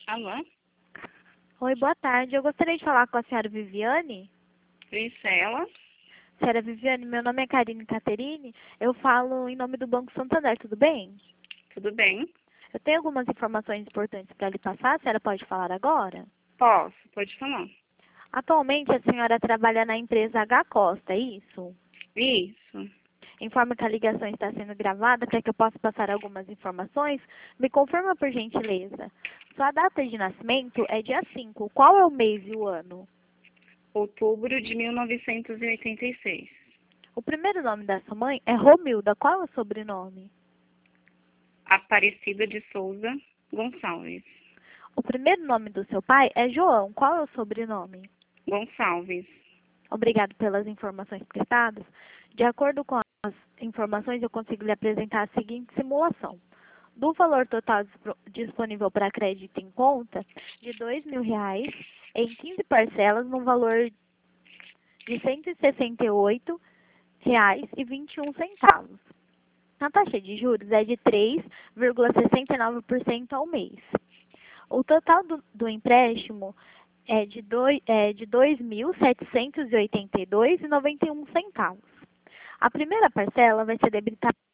Alô? Oi, boa tarde. Eu gostaria de falar com a senhora Viviane. Isso é ela? Senhora Viviane, meu nome é Karine Caterine. Eu falo em nome do Banco Santander, tudo bem? Tudo bem? Eu tenho algumas informações importantes para lhe passar. A senhora pode falar agora? Posso, pode falar. Atualmente, a senhora trabalha na empresa H Costa, é isso? Isso. Informa que a ligação está sendo gravada para que eu possa passar algumas informações. Me confirma, por gentileza. Sua data de nascimento é dia 5. Qual é o mês e o ano? Outubro de 1986. O primeiro nome da sua mãe é Romilda. Qual é o sobrenome? Aparecida de Souza Gonçalves. O primeiro nome do seu pai é João. Qual é o sobrenome? Gonçalves. Obrigado pelas informações prestadas. De acordo com as informações, eu consigo lhe apresentar a seguinte simulação. Do valor total disponível para crédito em conta, de R$ 2.000, em 15 parcelas, no valor de R$ 168,21. A taxa de juros é de 3,69% ao mês. O total do empréstimo é de R$ 2.782,91. A primeira parcela vai ser debitada